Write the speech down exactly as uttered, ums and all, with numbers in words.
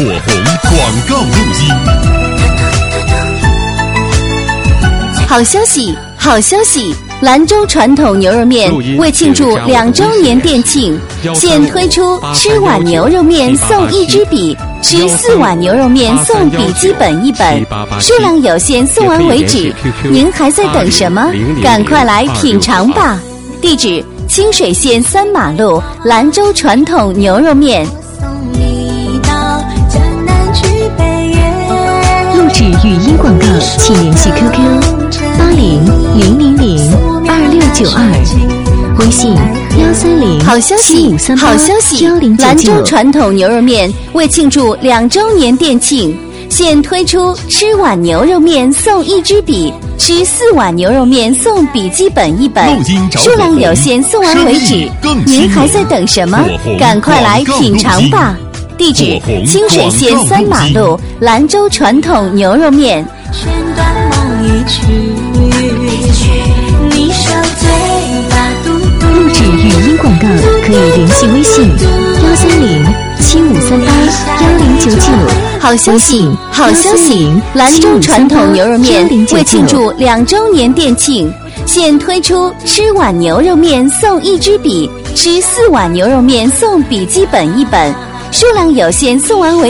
火红广告入金。 好消息，好消息！兰州传统牛肉面为庆祝两周年店庆，现推出吃碗牛肉面送一支笔，吃四碗牛肉面送笔记本一本，数量有限，送完为止。您还在等什么？赶快来品尝吧！地址：清水县三马路兰州传统牛肉面。 录制语音广告，请联系 Q Q 八零零零零二六九二，微信幺三零好消息，好消息！兰州传统牛肉面为庆祝两周年店庆，现推出吃碗牛肉面送一支笔，吃四碗牛肉面送笔记本一本，数量有限，送完为止。您还在等什么？赶快来品尝吧！地址：清水县三马路兰州传统牛肉面。 弦断梦一曲，你手嘴巴嘟嘟。 录制语音广告可以联系微信幺三零七五三八幺零九九。 好消息，好消息！兰州传统牛肉面为庆祝两周年店庆，现推出吃碗牛肉面送一支笔，吃四碗牛肉面送笔记本一本，数量有限，送完为